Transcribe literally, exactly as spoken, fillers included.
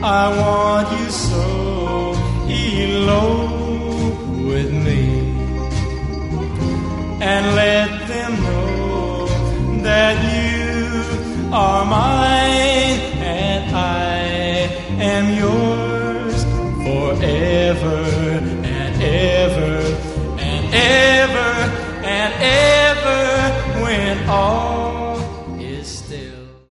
I want you so, elope with me, and let them know that you are mine and I am yours forever.